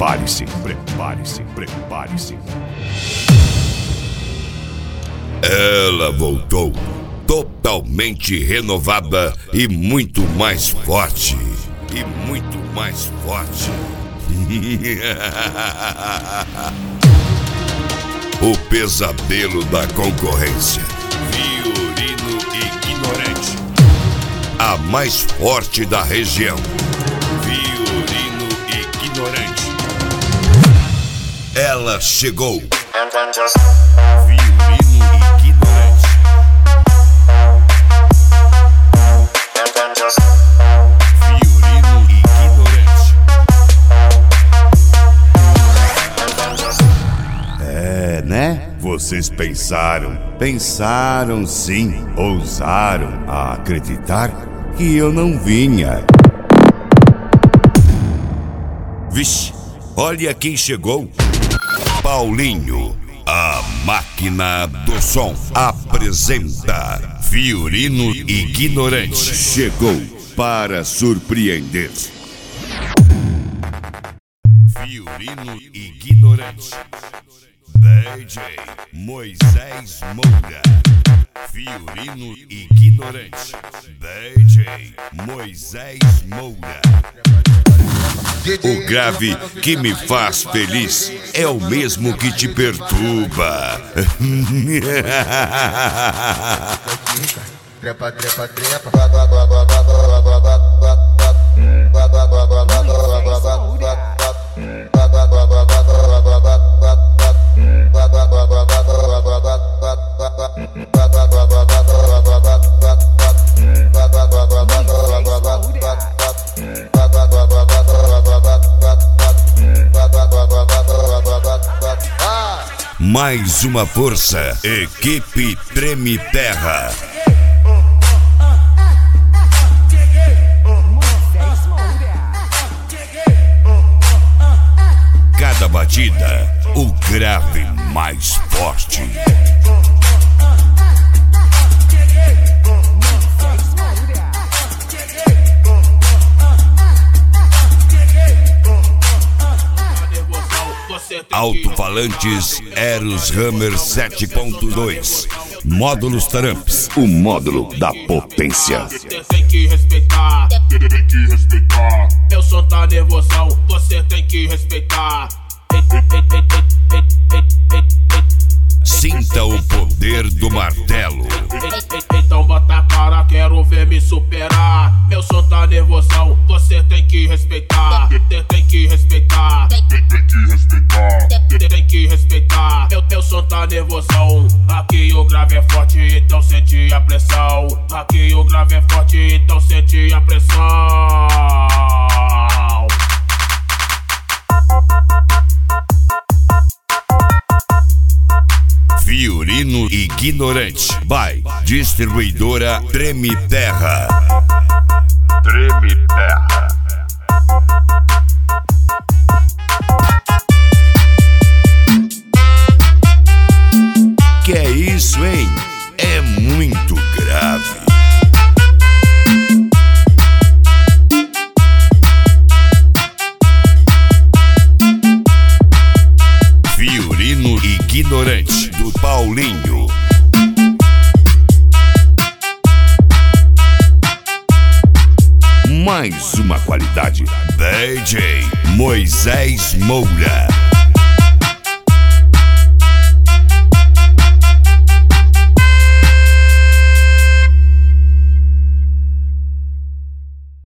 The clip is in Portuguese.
Prepare-se, prepare-se, prepare-se. Ela voltou, totalmente renovada e muito mais forte. E muito mais forte. O pesadelo da concorrência. Fiorino Ignorante. A mais forte da região. Fiorino Ignorante. Ela chegou. Fiorino Ignorante. Fiorino Ignorante. Né? Vocês pensaram sim, ousaram acreditar que eu não vinha. Vixe, olha quem chegou. Paulinho, a máquina do som, apresenta Fiorino Ignorante. Chegou para surpreender. Fiorino Ignorante. DJ Moisés Moura. Fiorino Ignorante. DJ Moisés Moura. O grave que me faz feliz é o mesmo que te perturba. Trepa, trepa, trepa. Mais uma força, equipe Treme Terra. Cada batida, o grave mais forte. Alto-falantes Eros Hammer 7.2. Módulos Taramps, o módulo da potência. Tem que respeitar, tem que respeitar. Meu som tá nervosão, você tem que respeitar. Sinta o poder do martelo. Então bota a cara, quero ver me superar. Meu som tá nervosão, você tem que respeitar. Tem que respeitar, tem que respeitar. Tem que respeitar, meu som tá nervosão. Aqui o grave é forte, então sente a pressão. Aqui o grave é forte, então sente a pressão. Fiorino Ignorante. By Distribuidora Treme Terra. Treme Terra. Que é isso, hein? É muito grave. Fiorino Ignorante, do Paulinho. Mais uma qualidade. DJ Moisés Moura.